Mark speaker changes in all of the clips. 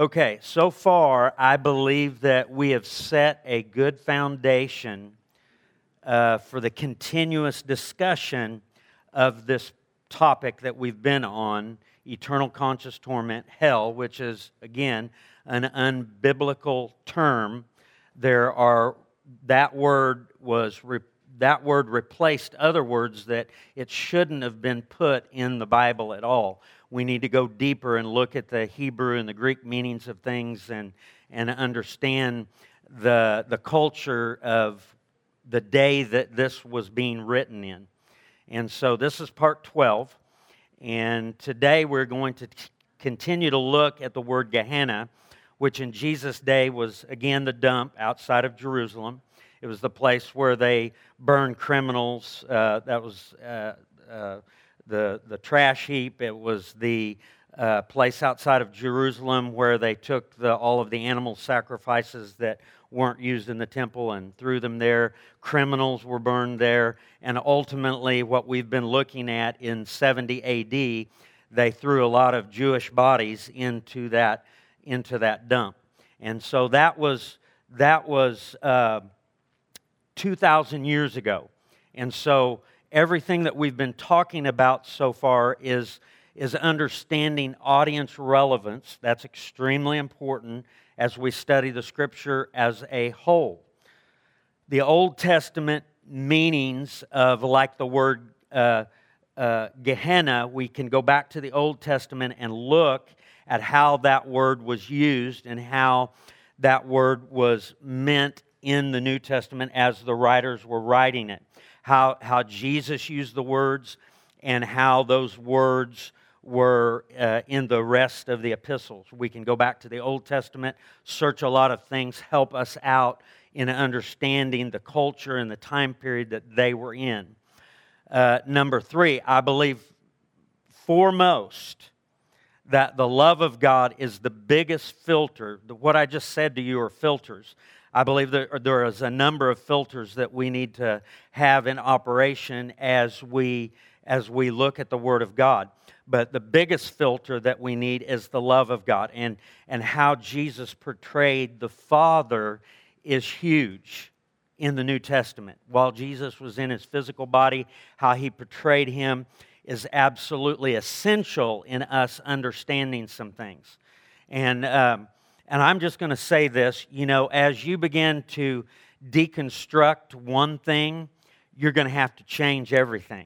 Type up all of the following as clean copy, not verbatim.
Speaker 1: Okay, so far I believe that we have set a good foundation for the continuous discussion of this topic that we've been on, eternal conscious torment, hell, which is, again, an unbiblical term. That word replaced other words that it shouldn't have been put in the Bible at all. We need to go deeper and look at the Hebrew and the Greek meanings of things and understand the culture of the day that this was being written in. And so this is part 12. And today we're going to continue to look at the word Gehenna, which in Jesus' day was, again, the dump outside of Jerusalem. It was the place where they burned criminals. That was the trash heap. It was the place outside of Jerusalem where they took all of the animal sacrifices that weren't used in the temple and threw them there. Criminals were burned there. And ultimately, what we've been looking at in 70 A.D., they threw a lot of Jewish bodies into that dump. And so that was 2,000 years ago. And so everything that we've been talking about so far is understanding audience relevance. That's extremely important as we study the Scripture as a whole. The Old Testament meanings of, like the word Gehenna, we can go back to the Old Testament and look at how that word was used and how that word was meant in the New Testament as the writers were writing it. How Jesus used the words and how those words were in the rest of the epistles. We can go back to the Old Testament, search a lot of things, help us out in understanding the culture and the time period that they were in. Number 3, I believe foremost that the love of God is the biggest filter. What I just said to you are filters. I believe there is a number of filters that we need to have in operation as we look at the Word of God. But the biggest filter that we need is the love of God. And how Jesus portrayed the Father is huge in the New Testament. While Jesus was in His physical body, how He portrayed Him is absolutely essential in us understanding some things. And I'm just going to say this, as you begin to deconstruct one thing, you're going to have to change everything.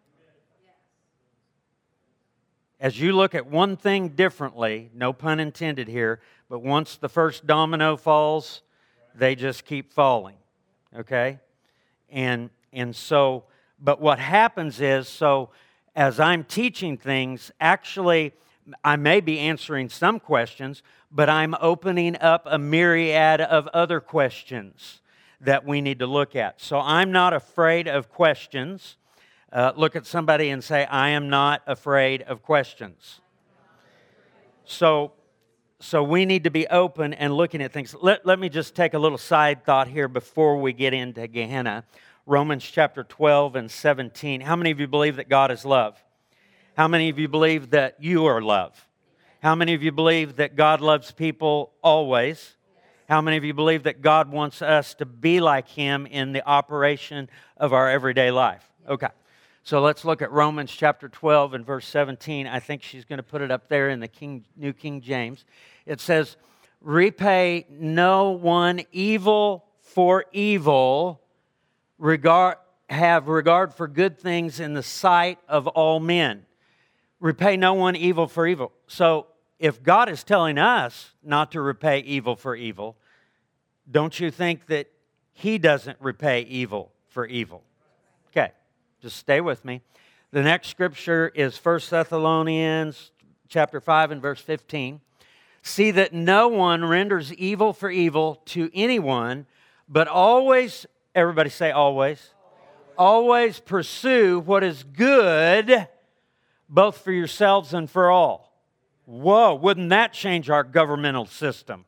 Speaker 1: As you look at one thing differently, no pun intended here, but once the first domino falls, they just keep falling, okay? And so, but what happens is, so as I'm teaching things, actually, I may be answering some questions, but I'm opening up a myriad of other questions that we need to look at. So I'm not afraid of questions. Look at somebody and say, I am not afraid of questions. So we need to be open and looking at things. Let me just take a little side thought here before we get into Gehenna. Romans chapter 12 and 17. How many of you believe that God is love? How many of you believe that you are love? How many of you believe that God loves people always? How many of you believe that God wants us to be like Him in the operation of our everyday life? Okay. So let's look at Romans chapter 12 and verse 17. I think she's going to put it up there in the New King James. It says, repay no one evil for evil, have regard for good things in the sight of all men. Repay no one evil for evil. So if God is telling us not to repay evil for evil, don't you think that He doesn't repay evil for evil? Okay. Just stay with me. The next scripture is 1 Thessalonians chapter 5 and verse 15. See that no one renders evil for evil to anyone, but always, everybody say always. Always pursue what is good, both for yourselves and for all. Whoa, wouldn't that change our governmental system?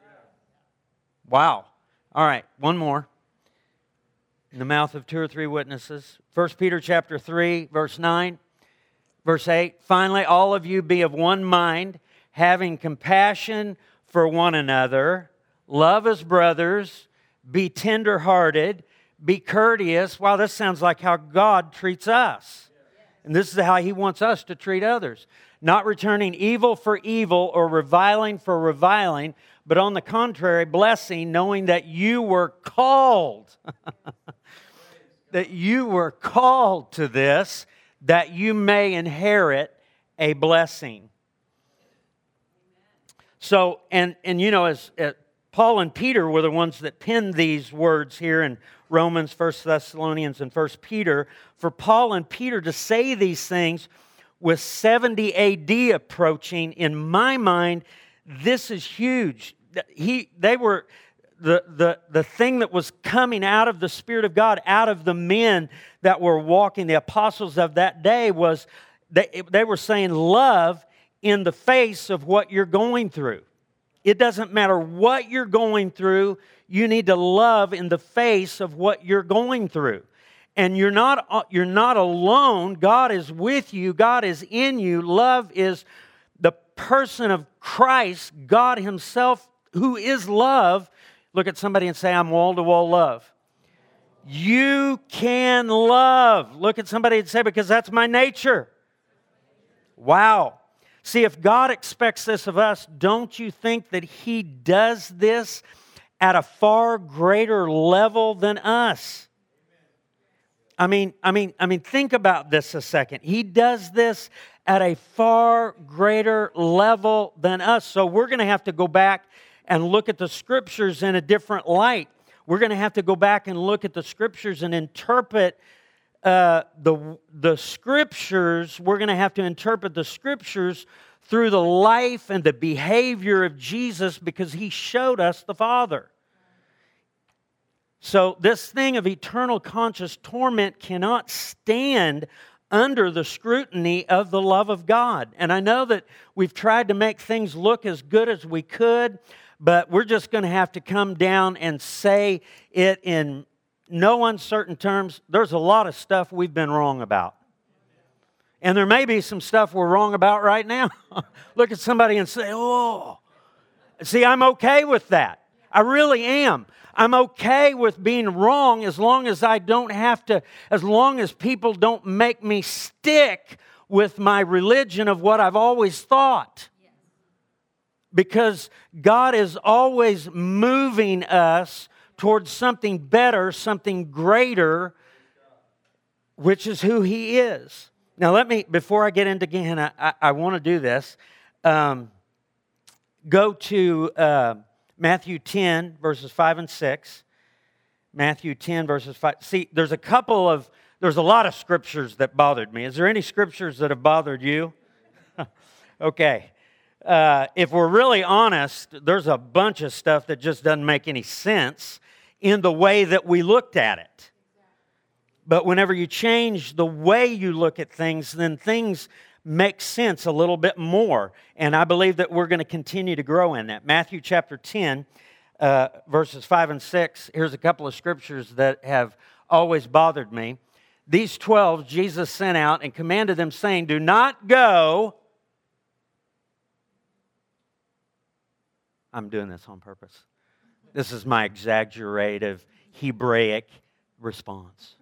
Speaker 1: Wow. All right, one more. In the mouth of 2 or 3 witnesses. 1 Peter chapter 3, verse 9, verse 8. Finally, all of you be of one mind, having compassion for one another, love as brothers, be tender-hearted, be courteous. Wow, this sounds like how God treats us. And this is how He wants us to treat others. Not returning evil for evil or reviling for reviling, but on the contrary, blessing, knowing that you were called. That you were called to this, that you may inherit a blessing. So, and you know, as Paul and Peter were the ones that penned these words here in Romans, 1 Thessalonians, and 1 Peter. For Paul and Peter to say these things with 70 AD approaching, in my mind, this is huge. They were the thing that was coming out of the Spirit of God, out of the men that were walking, the apostles of that day, was they were saying love in the face of what you're going through. It doesn't matter what you're going through, you need to love in the face of what you're going through. And you're not alone. God is with you. God is in you. Love is the person of Christ, God Himself, who is love. Look at somebody and say, I'm wall-to-wall love. You can love. Look at somebody and say, because that's my nature. Wow. See, if God expects this of us, don't you think that He does this at a far greater level than us? I mean, think about this a second. He does this at a far greater level than us. So we're going to have to go back and look at the Scriptures in a different light. We're going to have to go back and look at the Scriptures and interpret the Scriptures. We're going to have to interpret the Scriptures through the life and the behavior of Jesus, because He showed us the Father. So this thing of eternal conscious torment cannot stand under the scrutiny of the love of God. And I know that we've tried to make things look as good as we could, but we're just going to have to come down and say it in no uncertain terms. There's a lot of stuff we've been wrong about. And there may be some stuff we're wrong about right now. Look at somebody and say, oh. See, I'm okay with that. I really am. I'm okay with being wrong as long as I don't have to, as long as people don't make me stick with my religion of what I've always thought. Because God is always moving us towards something better, something greater, which is who He is. Now let me, before I get into Gehenna, I want to do this. Go to Matthew 10, verses 5 and 6. Matthew 10, verses 5. See, there's a lot of scriptures that bothered me. Is there any scriptures that have bothered you? Okay. If we're really honest, there's a bunch of stuff that just doesn't make any sense in the way that we looked at it. But whenever you change the way you look at things, then things make sense a little bit more. And I believe that we're going to continue to grow in that. Matthew chapter 10, verses 5 and 6. Here's a couple of scriptures that have always bothered me. These 12 Jesus sent out and commanded them, saying, do not go. I'm doing this on purpose. This is my exaggerative Hebraic response.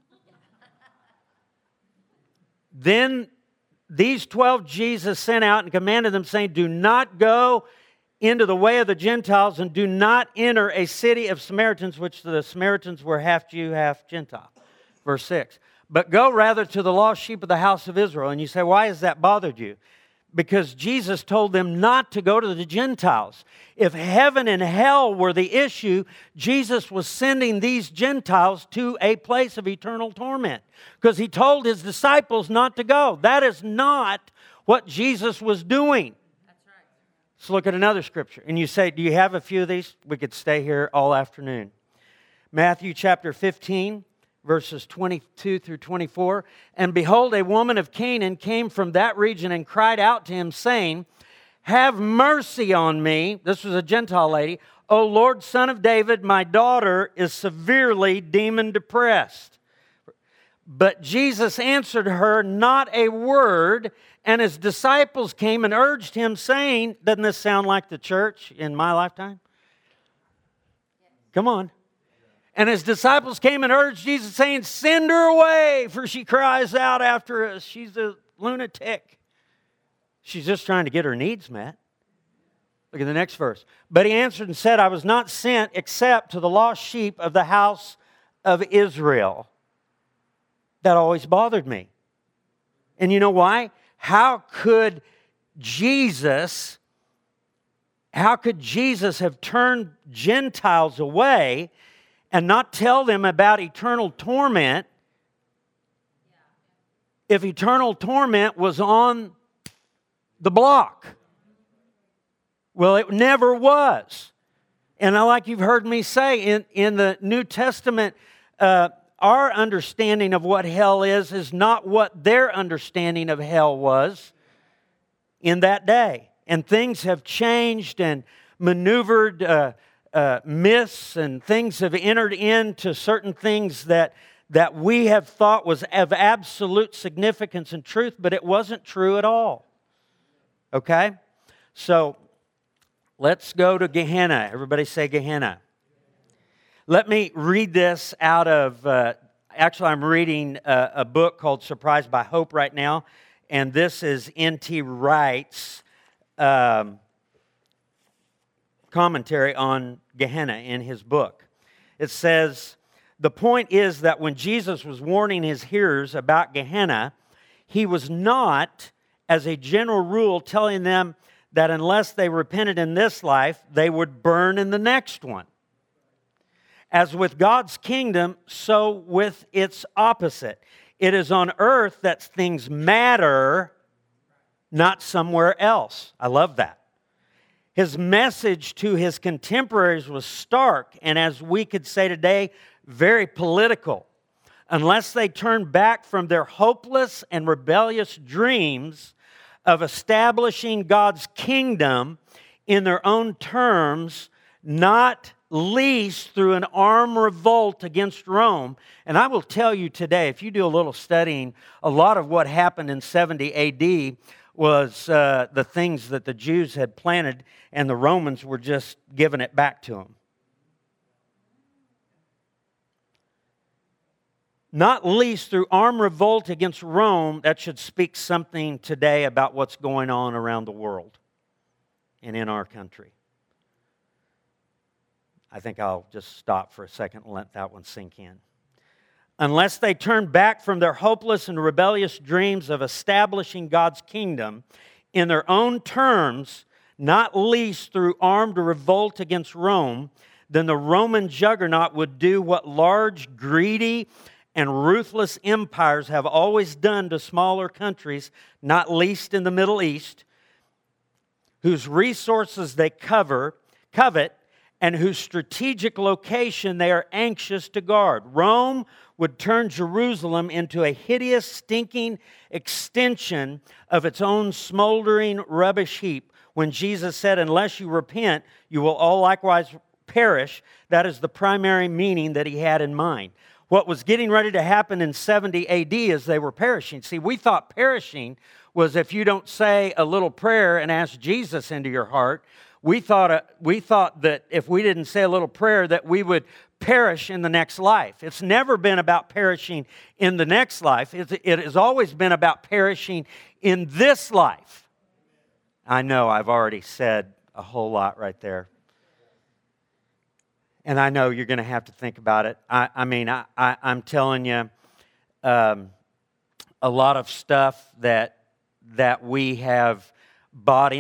Speaker 1: Then these 12 Jesus sent out and commanded them, saying, do not go into the way of the Gentiles, and do not enter a city of Samaritans, which the Samaritans were half Jew, half Gentile. Verse 6. But go rather to the lost sheep of the house of Israel. And you say, why has that bothered you? Because Jesus told them not to go to the Gentiles. If heaven and hell were the issue, Jesus was sending these Gentiles to a place of eternal torment, because He told His disciples not to go. That is not what Jesus was doing. That's right. Let's look at another scripture. And you say, do you have a few of these? We could stay here all afternoon. Matthew chapter 15. Verses 22 through 24. And behold, a woman of Canaan came from that region and cried out to Him, saying, have mercy on me. This was a Gentile lady. O Lord, Son of David, my daughter is severely demon-depressed. But Jesus answered her not a word, and his disciples came and urged him, saying, doesn't this sound like the church in my lifetime? Come on. And his disciples came and urged Jesus, saying, send her away, for she cries out after us. She's a lunatic. She's just trying to get her needs met. Look at the next verse. But he answered and said, I was not sent except to the lost sheep of the house of Israel. That always bothered me. And you know why? How could Jesus have turned Gentiles away and not tell them about eternal torment if eternal torment was on the block? Well, it never was. And like you've heard me say, in the New Testament, our understanding of what hell is not what their understanding of hell was in that day. And things have changed and maneuvered, myths and things have entered into certain things that we have thought was of absolute significance and truth, but it wasn't true at all. Okay? So, let's go to Gehenna. Everybody say Gehenna. Let me read this out of, actually I'm reading a book called Surprised by Hope right now, and this is N.T. Wright's commentary on Gehenna in his book. It says, the point is that when Jesus was warning his hearers about Gehenna, he was not, as a general rule, telling them that unless they repented in this life, they would burn in the next one. As with God's kingdom, so with its opposite. It is on earth that things matter, not somewhere else. I love that. His message to his contemporaries was stark, and as we could say today, very political. Unless they turned back from their hopeless and rebellious dreams of establishing God's kingdom in their own terms, not least through an armed revolt against Rome. And I will tell you today, if you do a little studying, a lot of what happened in 70 AD was the things that the Jews had planted, and the Romans were just giving it back to them. Not least through armed revolt against Rome. That should speak something today about what's going on around the world and in our country. I think I'll just stop for a second and let that one sink in. Unless they turn back from their hopeless and rebellious dreams of establishing God's kingdom in their own terms, not least through armed revolt against Rome, then the Roman juggernaut would do what large, greedy, and ruthless empires have always done to smaller countries, not least in the Middle East, whose resources they covet, and whose strategic location they are anxious to guard. Rome would turn Jerusalem into a hideous, stinking extension of its own smoldering rubbish heap. When Jesus said, unless you repent, you will all likewise perish, that is the primary meaning that he had in mind. What was getting ready to happen in 70 AD is they were perishing. See, we thought perishing was if you don't say a little prayer and ask Jesus into your heart. We thought that if we didn't say a little prayer that we would perish in the next life. It's never been about perishing in the next life. It has always been about perishing in this life. I know I've already said a whole lot right there. And I know you're going to have to think about it. I'm telling you, a lot of stuff that we have bought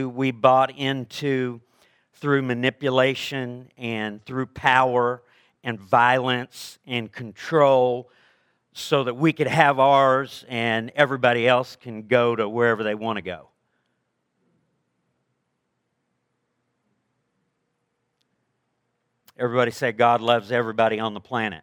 Speaker 1: into through manipulation and through power and violence and control so that we could have ours and everybody else can go to wherever they want to go. Everybody say, God loves everybody on the planet.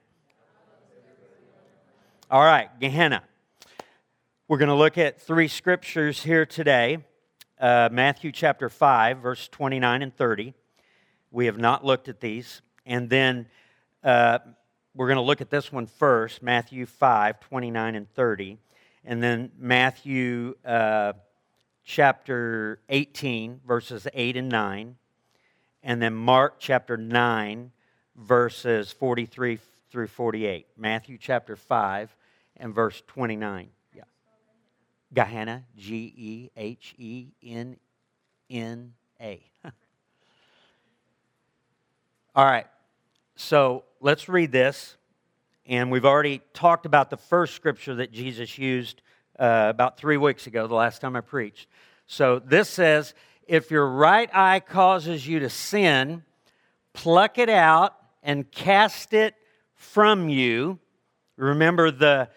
Speaker 1: All right, Gehenna. We're going to look at 3 scriptures here today. Matthew chapter 5, verse 29 and 30. We have not looked at these. And then we're going to look at this one first, Matthew 5, 29 and 30, and then Matthew chapter 18, verses 8 and 9, and then Mark chapter 9, verses 43 through 48. Matthew chapter 5 and verse 29. Yeah. Gehenna, Gehenna. All right, so let's read this. And we've already talked about the first scripture that Jesus used about 3 weeks ago, the last time I preached. So this says, if your right eye causes you to sin, pluck it out and cast it from you. Remember, the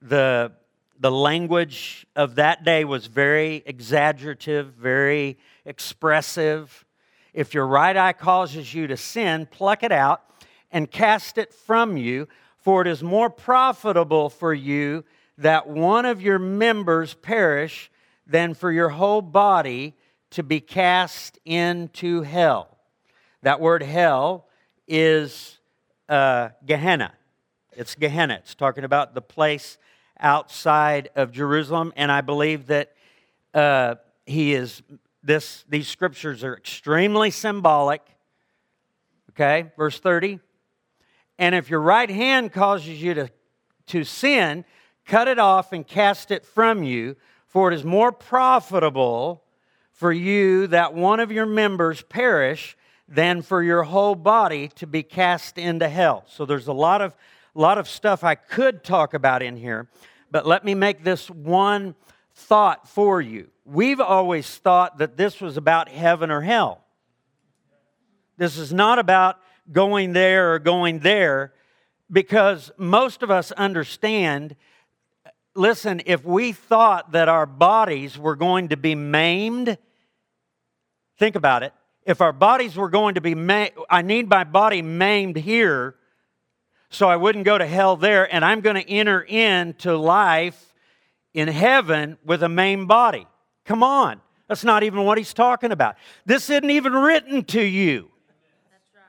Speaker 1: language of that day was very exaggerative, very expressive. If your right eye causes you to sin, pluck it out and cast it from you, for it is more profitable for you that one of your members perish than for your whole body to be cast into hell. That word hell is Gehenna. It's Gehenna. It's talking about the place outside of Jerusalem, and I believe that these scriptures are extremely symbolic. Okay, verse 30. And if your right hand causes you to sin, cut it off and cast it from you, for it is more profitable for you that one of your members perish than for your whole body to be cast into hell. So there's a lot of stuff I could talk about in here, but let me make this one thought for you. We've always thought that this was about heaven or hell. This is not about going there or going there, because most of us understand, listen, if we thought that our bodies were going to be maimed, think about it. If our bodies were going to be maimed, I need my body maimed here so I wouldn't go to hell there, and I'm going to enter into life in heaven with a maimed body. Come on. That's not even what he's talking about. This isn't even written to you.
Speaker 2: That's right.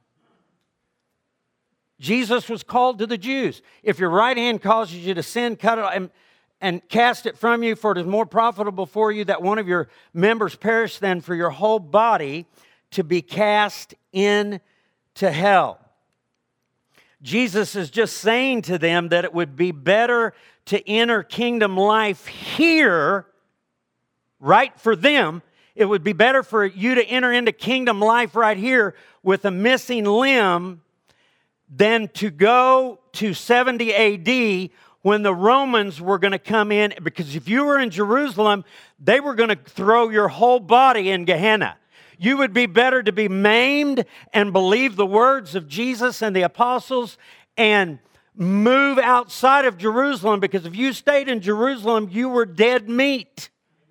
Speaker 1: Jesus was called to the Jews. If your right hand causes you to sin, cut it and cast it from you, for it is more profitable for you that one of your members perish than for your whole body to be cast into hell. Jesus is just saying to them that it would be better to enter kingdom life here, right for them. It would be better for you to enter into kingdom life right here with a missing limb than to go to 70 AD when the Romans were going to come in, because if you were in Jerusalem, they were going to throw your whole body in Gehenna. You would be better to be maimed and believe the words of Jesus and the apostles and move outside of Jerusalem, because if you stayed in Jerusalem, you were dead meat.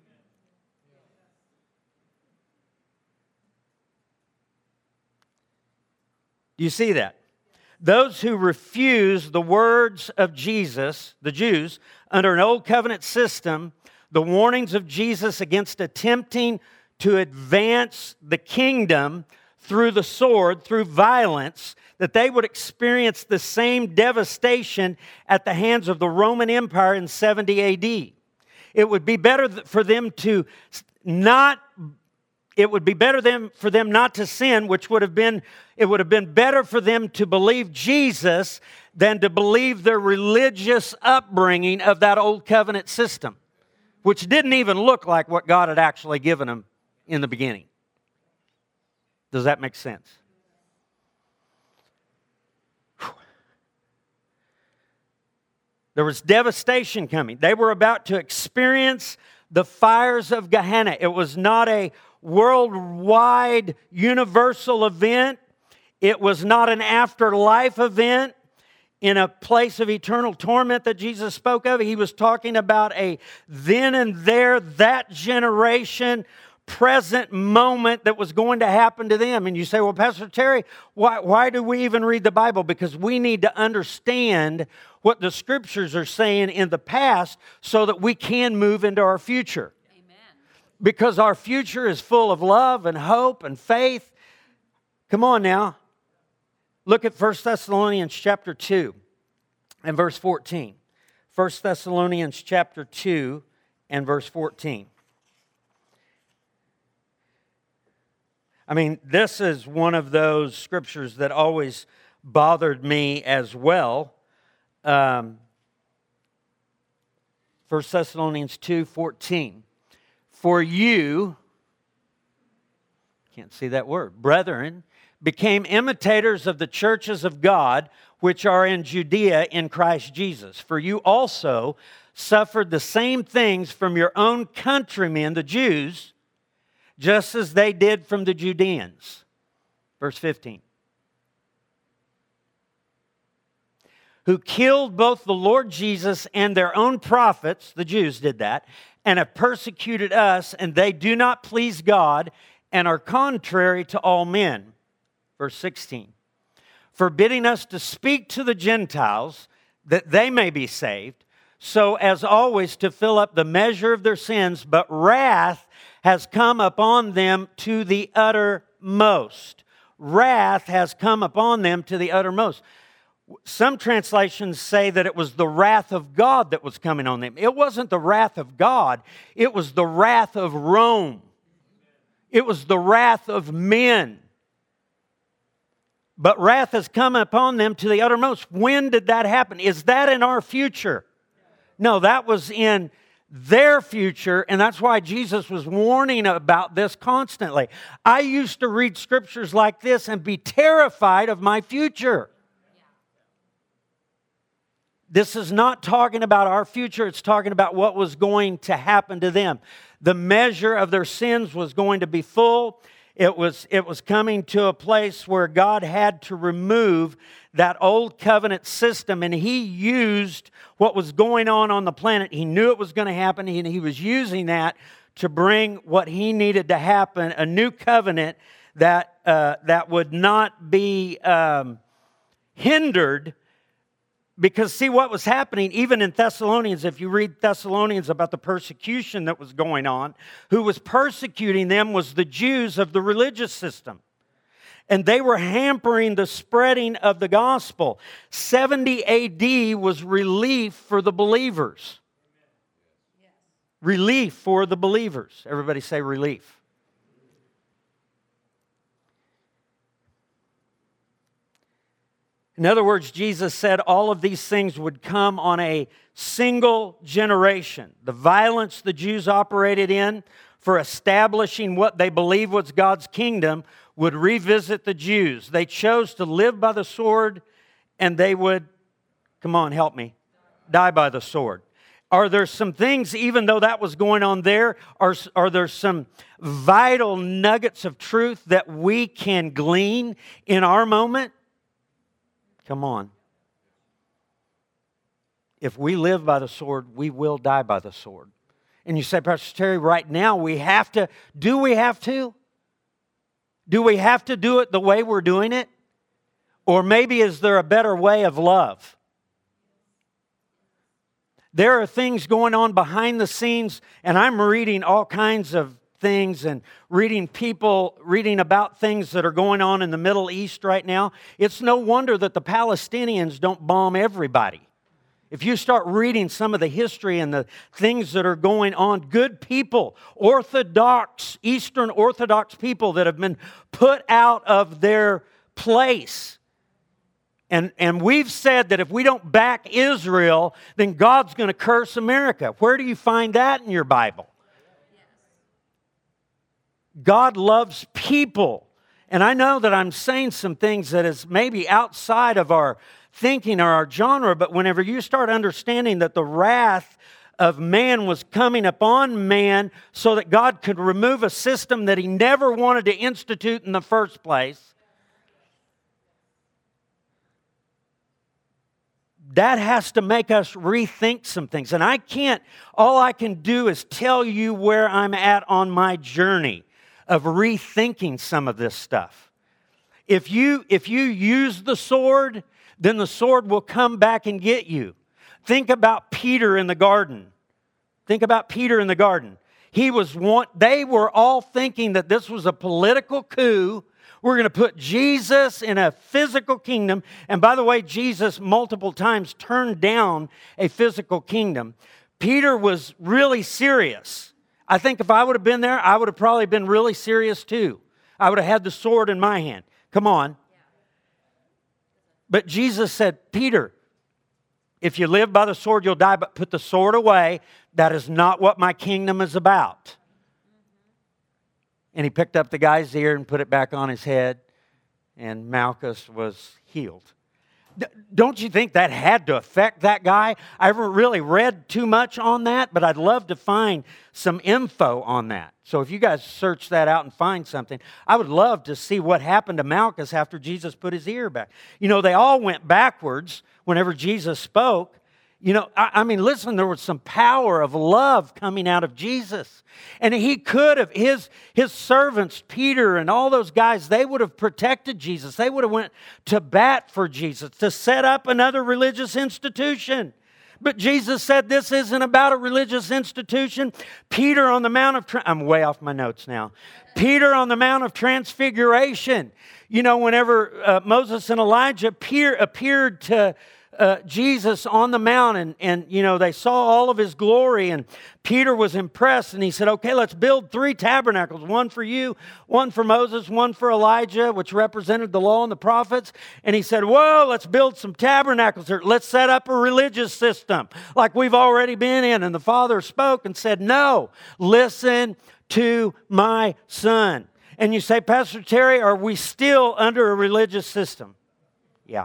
Speaker 1: Do you see that? Those who refuse the words of Jesus, the Jews, under an old covenant system, the warnings of Jesus against attempting to advance the kingdom through the sword, through violence, that they would experience the same devastation at the hands of the Roman Empire in 70 AD. It would be better for them to not for them not to sin, which would have been better for them to believe Jesus than to believe their religious upbringing of that old covenant system, which didn't even look like what God had actually given them in the beginning. Does that make sense? There was devastation coming. They were about to experience the fires of Gehenna. It was not a worldwide, universal event. It was not an afterlife event in a place of eternal torment that Jesus spoke of. He was talking about a then and there, that generation, present moment that was going to happen to them. And you say, well, Pastor Terry, why do we even read the Bible? Because we need to understand what the Scriptures are saying in the past so that we can move into our future. Because our future is full of love and hope and faith. Come on now. Look at 1 Thessalonians chapter 2 and verse 14. 1 Thessalonians chapter 2 and verse 14. I mean, this is one of those scriptures that always bothered me as well. 1 Thessalonians 2:14. For you, can't see that word, brethren, became imitators of the churches of God, which are in Judea in Christ Jesus. For you also suffered the same things from your own countrymen, the Jews, just as they did from the Judeans. Verse 15. Who killed both the Lord Jesus and their own prophets, the Jews did that, and have persecuted us, and they do not please God and are contrary to all men. Verse 16. Forbidding us to speak to the Gentiles that they may be saved, so as always to fill up the measure of their sins, but wrath has come upon them to the uttermost. Wrath has come upon them to the uttermost. Some translations say that it was the wrath of God that was coming on them. It wasn't the wrath of God. It was the wrath of Rome. It was the wrath of men. But wrath has come upon them to the uttermost. When did that happen? Is that in our future? No, that was in their future, and that's why Jesus was warning about this constantly. I used to read scriptures like this and be terrified of my future. This is not talking about our future. It's talking about what was going to happen to them. The measure of their sins was going to be full. It was coming to a place where God had to remove that old covenant system, and He used what was going on the planet. He knew it was going to happen, and He was using that to bring what He needed to happen, a new covenant that would not be hindered. Because see what was happening, even in Thessalonians, if you read Thessalonians about the persecution that was going on, who was persecuting them was the Jews of the religious system. And they were hampering the spreading of the gospel. 70 AD was relief for the believers. Relief for the believers. Everybody say relief. In other words, Jesus said all of these things would come on a single generation. The violence the Jews operated in for establishing what they believed was God's kingdom would revisit the Jews. They chose to live by the sword, and they would, come on, help me, die by the sword. Are there some things, even though that was going on there, are there some vital nuggets of truth that we can glean in our moment? Come on. If we live by the sword, we will die by the sword. And you say, Pastor Terry, right now we have to. Do we have to? Do we have to do it the way we're doing it? Or maybe is there a better way of love? There are things going on behind the scenes, and I'm reading all kinds of things and reading about things that are going on in the Middle East right now. It's no wonder that the Palestinians don't bomb everybody. If you start reading some of the history and the things that are going on, good people, Orthodox, Eastern Orthodox people that have been put out of their place. And we've said that if we don't back Israel, then God's going to curse America. Where do you find that in your Bible? God loves people. And I know that I'm saying some things that is maybe outside of our thinking or our genre, but whenever you start understanding that the wrath of man was coming upon man so that God could remove a system that He never wanted to institute in the first place, that has to make us rethink some things. And all I can do is tell you where I'm at on my journey of rethinking some of this stuff. If you use the sword, then the sword will come back and get you. Think about Peter in the garden. Think about Peter in the garden. They were all thinking that this was a political coup We're going to put Jesus in a physical kingdom. And by the way, Jesus multiple times turned down a physical kingdom. Peter was really serious. I think if I would have been there, I would have probably been really serious too. I would have had the sword in my hand. Come on. But Jesus said, Peter, if you live by the sword, you'll die, but put the sword away. That is not what my kingdom is about. And he picked up the guy's ear and put it back on his head, and Malchus was healed. Don't you think that had to affect that guy? I haven't really read too much on that, but I'd love to find some info on that. So if you guys search that out and find something, I would love to see what happened to Malchus after Jesus put his ear back. You know, they all went backwards whenever Jesus spoke. You know, I mean, listen, there was some power of love coming out of Jesus. And he could have, his servants, Peter and all those guys, they would have protected Jesus. They would have went to bat for Jesus to set up another religious institution. But Jesus said this isn't about a religious institution. Peter on the Mount of, I'm way off my notes now. Peter on the Mount of Transfiguration. You know, whenever Moses and Elijah appeared to Jesus on the mountain, and you know, they saw all of his glory, and Peter was impressed, and he said, okay, let's build 3 tabernacles, one for you, one for Moses, one for Elijah, which represented the law and the prophets. And he said, whoa, let's build some tabernacles here. Let's set up a religious system like we've already been in. And the Father spoke and said, no, listen to my Son. And you say, Pastor Terry, are we still under a religious system? Yeah.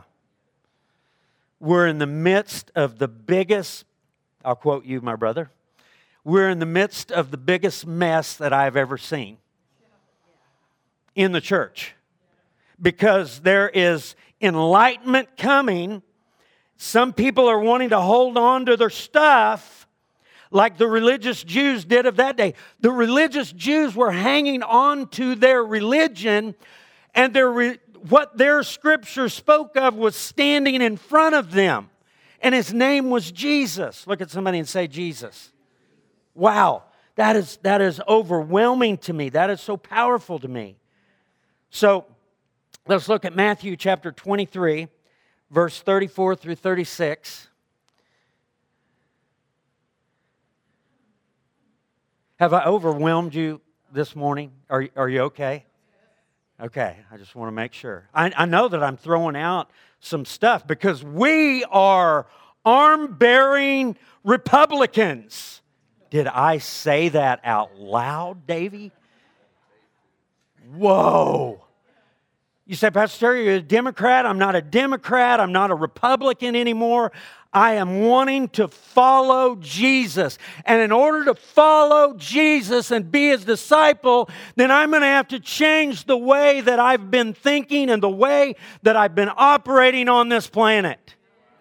Speaker 1: We're in the midst of the biggest, I'll quote you, my brother, we're in the midst of the biggest mess that I've ever seen in the church. Because there is enlightenment coming. Some people are wanting to hold on to their stuff like the religious Jews did of that day. The religious Jews were hanging on to their religion, and what their scripture spoke of was standing in front of them. And his name was Jesus. Look at somebody and say, Jesus. Wow, that is overwhelming to me. That is so powerful to me. So let's look at Matthew chapter 23, verse 34 through 36. Have I overwhelmed you this morning? Are you okay? Okay, I just want to make sure. I know that I'm throwing out some stuff because we are arm-bearing Republicans. Did I say that out loud, Davey? Whoa. You say, Pastor Terry, you're a Democrat. I'm not a Democrat. I'm not a Republican anymore. I am wanting to follow Jesus. And in order to follow Jesus and be His disciple, then I'm going to have to change the way that I've been thinking and the way that I've been operating on this planet.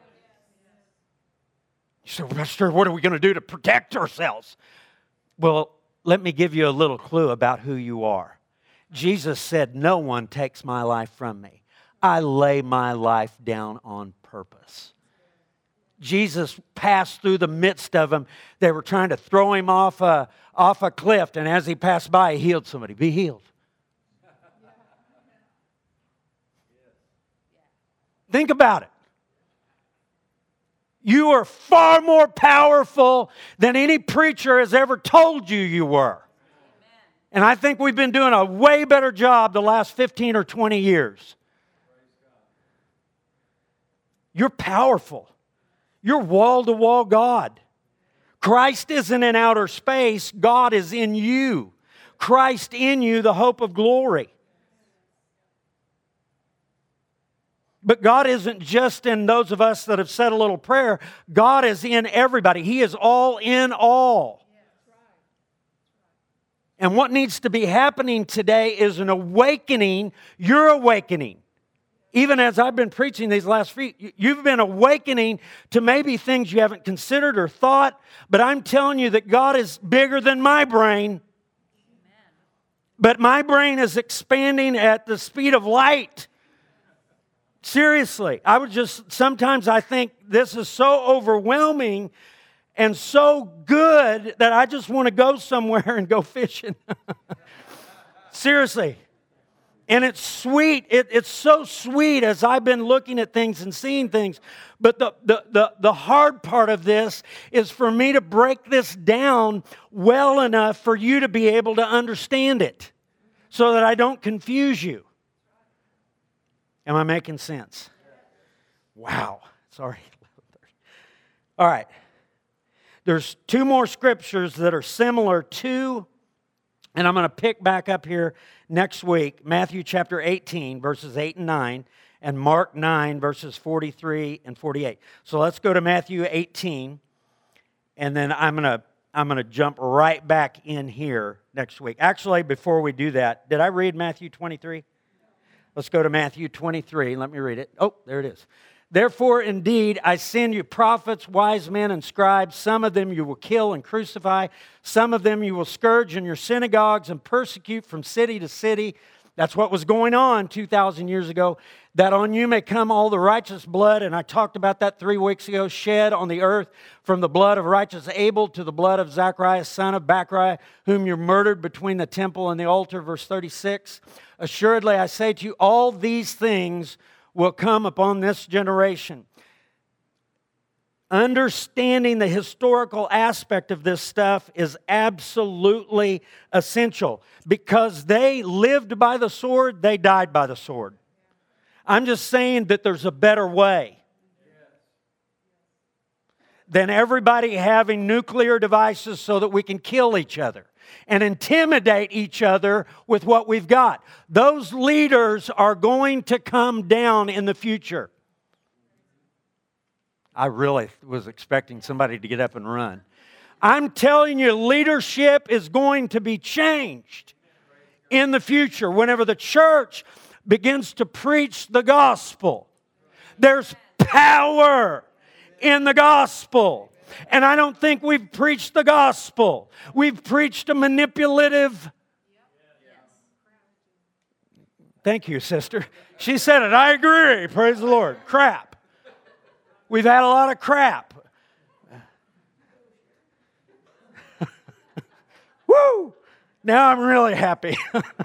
Speaker 1: You say, Pastor, what are we going to do to protect ourselves? Well, let me give you a little clue about who you are. Jesus said, no one takes my life from me. I lay my life down on purpose. Jesus passed through the midst of them. They were trying to throw him off a cliff, and as he passed by, he healed somebody. Be healed. Think about it. You are far more powerful than any preacher has ever told you you were. And I think we've been doing a way better job the last 15 or 20 years. You're powerful. You're wall-to-wall God. Christ isn't in outer space. God is in you. Christ in you, the hope of glory. But God isn't just in those of us that have said a little prayer. God is in everybody. He is all in all. And what needs to be happening today is an awakening. You're awakening. Even as I've been preaching these last few, you've been awakening to maybe things you haven't considered or thought. But I'm telling you that God is bigger than my brain. But my brain is expanding at the speed of light. Seriously. Sometimes I think this is so overwhelming and so good that I just want to go somewhere and go fishing. Seriously. And it's sweet. It's so sweet as I've been looking at things and seeing things. But the hard part of this is for me to break this down well enough for you to be able to understand it so that I don't confuse you. Am I making sense? Wow. It's already 11:30. All right. There's two more scriptures that are similar to, and I'm going to pick back up here next week, Matthew chapter 18, verses 8 and 9, and Mark 9, verses 43 and 48. So let's go to Matthew 18, and then I'm going to jump right back in here next week. Actually, before we do that, did I read Matthew 23? Let's go to Matthew 23. Let me read it. Oh, there it is. Therefore, indeed, I send you prophets, wise men, and scribes. Some of them you will kill and crucify. Some of them you will scourge in your synagogues and persecute from city to city. That's what was going on 2,000 years ago. That on you may come all the righteous blood, and I talked about that 3 weeks ago, shed on the earth from the blood of righteous Abel to the blood of Zacharias, son of Bachri, whom you murdered between the temple and the altar. Verse 36. Assuredly, I say to you, all these things will come upon this generation. Understanding the historical aspect of this stuff is absolutely essential because they lived by the sword, they died by the sword. I'm just saying that there's a better way than everybody having nuclear devices so that we can kill each other and intimidate each other with what we've got. Those leaders are going to come down in the future. I really was expecting somebody to get up and run. I'm telling you, leadership is going to be changed in the future whenever the church begins to preach the gospel. There's power in the gospel. And I don't think we've preached the gospel. We've preached a manipulative. Thank you, sister. She said it. I agree. Praise the Lord. Crap. We've had a lot of crap. Woo! Now I'm really happy.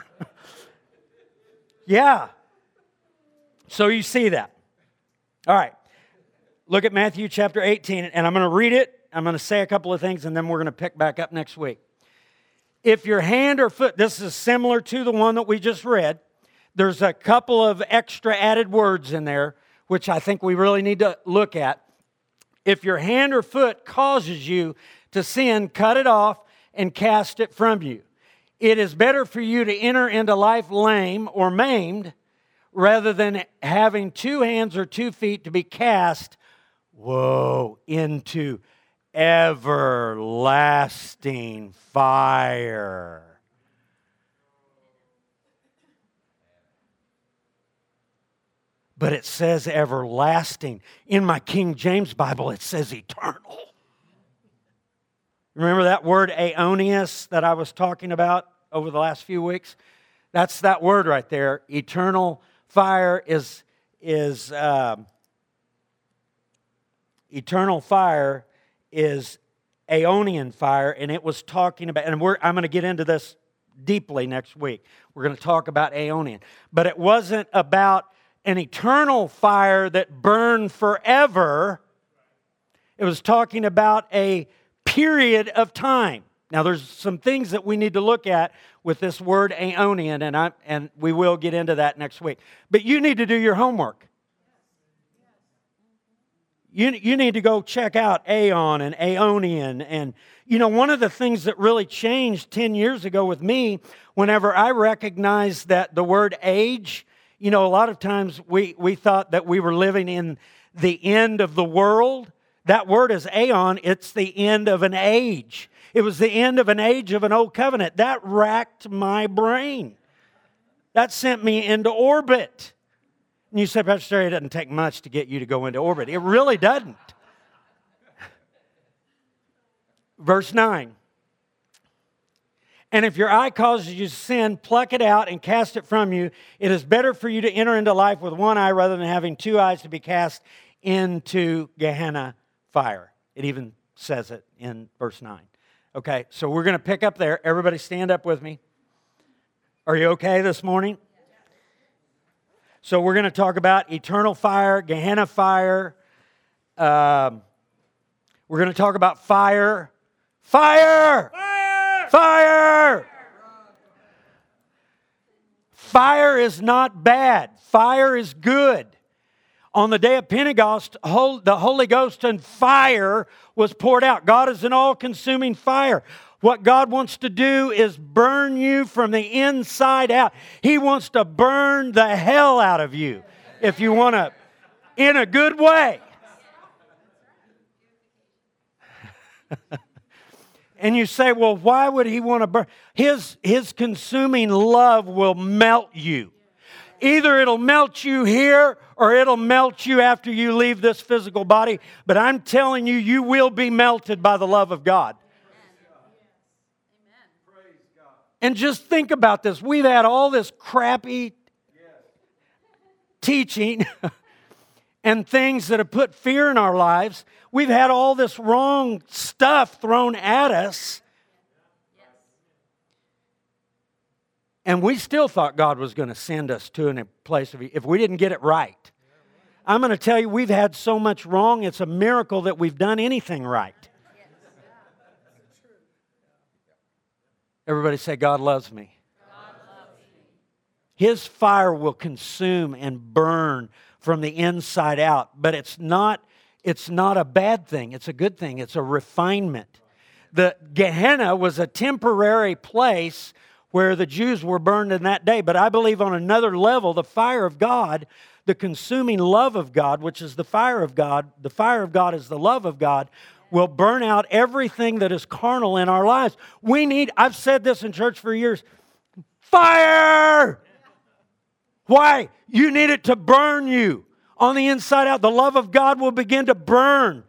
Speaker 1: Yeah. So you see that. All right. Look at Matthew chapter 18, and I'm going to read it. I'm going to say a couple of things, and then we're going to pick back up next week. If your hand or foot, this is similar to the one that we just read. There's a couple of extra added words in there, which I think we really need to look at. If your hand or foot causes you to sin, cut it off and cast it from you. It is better for you to enter into life lame or maimed rather than having 2 hands or 2 feet to be cast into everlasting fire. But it says everlasting. In my King James Bible, it says eternal. Remember that word aeonius that I was talking about over the last few weeks? That's that word right there. Eternal fire is eternal fire is Aeonian fire, and it was talking about, and I'm going to get into this deeply next week. We're going to talk about Aeonian. But it wasn't about an eternal fire that burned forever. It was talking about a period of time. Now, there's some things that we need to look at with this word Aeonian, and we will get into that next week. But you need to do your homework. You need to go check out Aeon and Aeonian. And, one of the things that really changed 10 years ago with me, whenever I recognized that the word age, a lot of times we thought that we were living in the end of the world. That word is Aeon. It's the end of an age. It was the end of an age of an old covenant. That racked my brain. That sent me into orbit. And you say, Pastor Terry, it doesn't take much to get you to go into orbit. It really doesn't. Verse 9. And if your eye causes you to sin, pluck it out and cast it from you. It is better for you to enter into life with one eye rather than having 2 eyes to be cast into Gehenna fire. It even says it in verse 9. Okay, so we're going to pick up there. Everybody stand up with me. Are you okay this morning? So we're going to talk about eternal fire, Gehenna fire. We're going to talk about fire. Fire! Fire! Fire! Fire is not bad. Fire is good. On the day of Pentecost, the Holy Ghost and fire was poured out. God is an all-consuming fire. What God wants to do is burn you from the inside out. He wants to burn the hell out of you, if you want to, in a good way. And you say, well, why would He want to burn? His consuming love will melt you. Either it'll melt you here or it'll melt you after you leave this physical body. But I'm telling you, you will be melted by the love of God. And just think about this. We've had all this crappy teaching and things that have put fear in our lives. We've had all this wrong stuff thrown at us. And we still thought God was going to send us to a place of, if we didn't get it right. I'm going to tell you, we've had so much wrong, it's a miracle that we've done anything right. Everybody say, God loves me. God loves me. His fire will consume and burn from the inside out. But it's not a bad thing. It's a good thing. It's a refinement. The Gehenna was a temporary place where the Jews were burned in that day. But I believe on another level, the fire of God, the consuming love of God, which is the fire of God is the love of God, will burn out everything that is carnal in our lives. I've said this in church for years, fire! Why? You need it to burn you on the inside out. The love of God will begin to burn.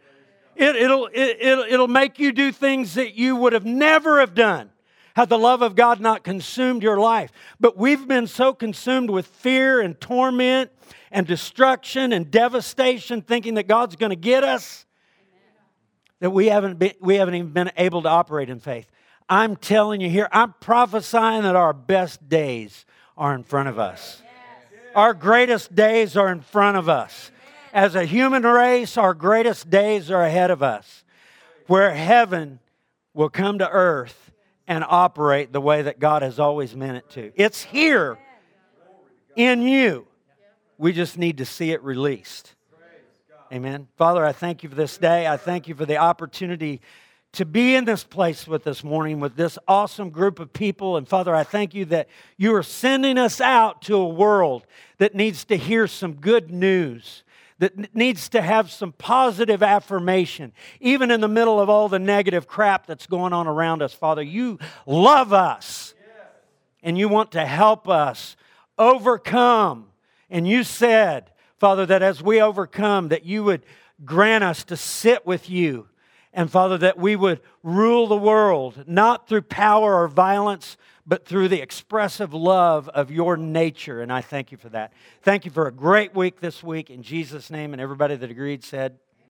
Speaker 1: It'll make you do things that you would have never have done had the love of God not consumed your life. But we've been so consumed with fear and torment and destruction and devastation, thinking that God's going to get us, that we haven't even been able to operate in faith. I'm telling you here, I'm prophesying that our best days are in front of us. Our greatest days are in front of us. As a human race, our greatest days are ahead of us, where heaven will come to earth and operate the way that God has always meant it to. It's here in you. We just need to see it released. Amen. Father, I thank you for this day. I thank you for the opportunity to be in this place with this morning with this awesome group of people. And Father, I thank you that you are sending us out to a world that needs to hear some good news, that needs to have some positive affirmation, even in the middle of all the negative crap that's going on around us. Father, you love us and you want to help us overcome. And you said, Father, that as we overcome, that you would grant us to sit with you. And Father, that we would rule the world, not through power or violence, but through the expressive love of your nature. And I thank you for that. Thank you for a great week this week. In Jesus' name, and everybody that agreed said,